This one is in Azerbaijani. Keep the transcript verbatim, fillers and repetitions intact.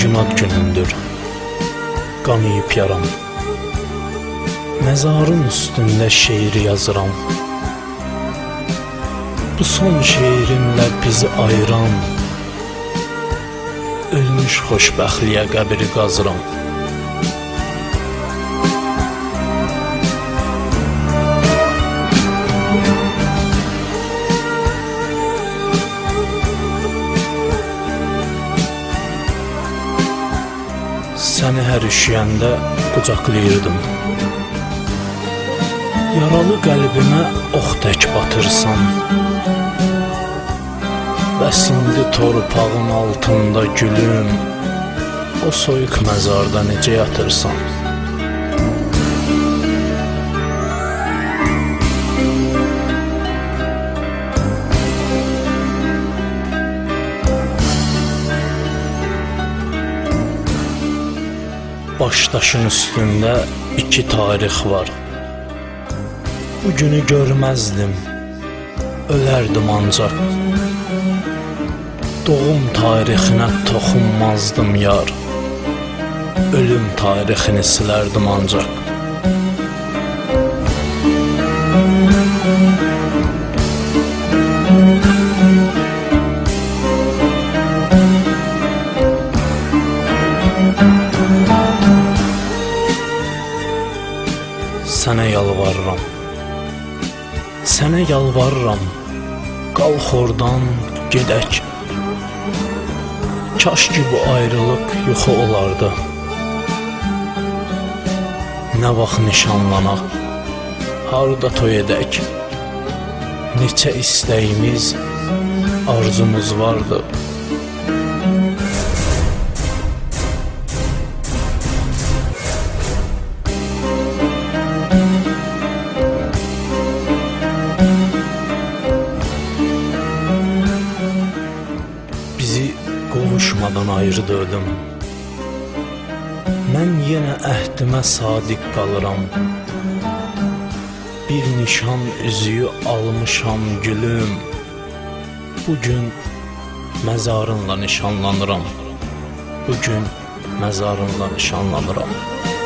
inad günümdür, qanıyıb yaram. Məzarın üstündə şeiri yazıram. Bu son şeirimlə bizi ayıran, ölmüş xoşbəxtliyə qəbri qazıram. Səni hər üşüyəndə qucaqlayırdım. Yaralı qəlbimə ox tək batırsan. Bəs indi torpağın altında gülüm, o soyuq məzarda necə yatırsan? Başdaşın üstündə iki tarix var. Bu günü görməzdim, ölərdim ancaq. Doğum tarixinə toxunmazdım yar, ölüm tarixini silərdim ancaq. Sənə yalvarıram, sənə yalvarıram, qalx oradan, gedək. Kaş ki bu ayrılıq yuxu olardı. Nə vaxt nişanlanaq, harda toy edək. Neçə istəyimiz, arzumuz vardı. Qovuşmadan ayrı döydüm. Mən yenə əhdimə sadiq qalıram. Bir nişan üzüyü almışam gülüm. Bugün məzarınla nişanlanıram. Bugün məzarınla nişanlanıram.